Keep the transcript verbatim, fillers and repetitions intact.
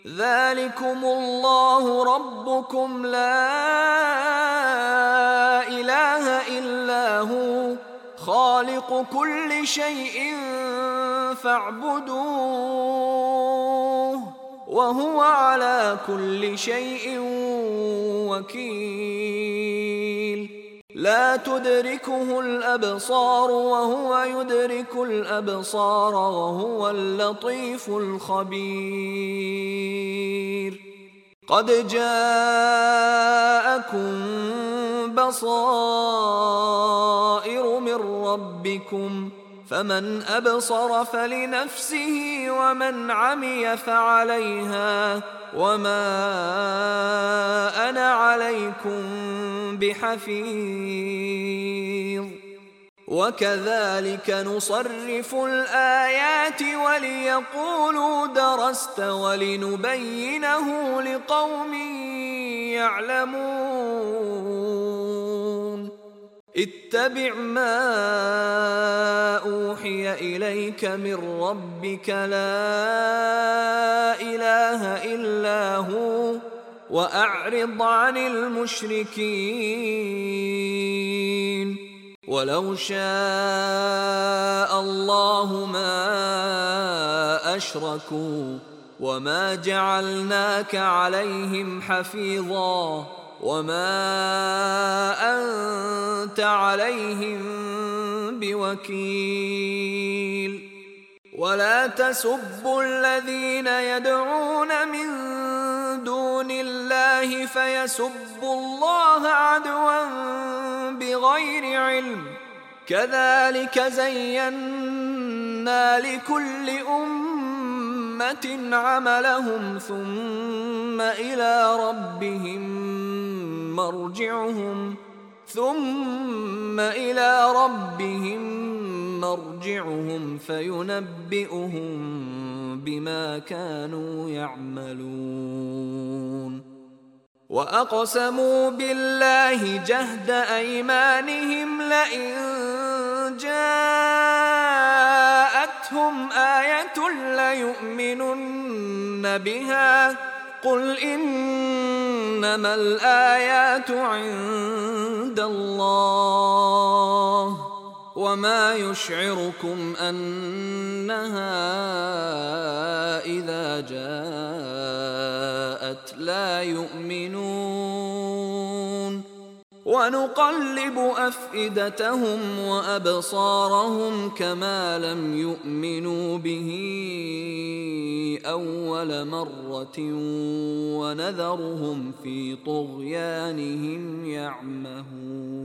ذلكم الله ربكم لا إله إلا هو خالق كل شيء فاعبدوه وهو على كل شيء وكيل لا تدركه الأبصار وهو يدرك الأبصار وهو اللطيف الخبير قد جاءكم بصائر من ربكم فمن أبصر فلنفسه ومن عمي فعليها وما أنا عليكم بحفيظ وكذلك نصرف الآيات وليقولوا درست ولنبينه لقوم يعلمون اتبع ما أوحي إليك من ربك لا إله إلا هو وأعرض عن المشركين ولو شاء الله ما أشركوا وما جعلناك عليهم حفيظا وما أنت عليهم بوكيل ولا تسبوا الذين يدعون من دون الله فيسبوا الله عدوا بغير علم كذلك زينا لكل أمة عملهم ثم إلى ربهم مرجعهم ثم إلى ربهم مرجعهم فينبئهم بما كانوا يعملون وأقسموا بالله جهد أيمانهم لئن جاءتهم آية ليؤمنن بها قل إنما الآيات عند الله وما يشعركم أنها إذا جاءت لا يؤمنون ونقلب أفئدتهم وأبصارهم كما لم يؤمنوا به أول مرة ونذرهم في طغيانهم يعمهون.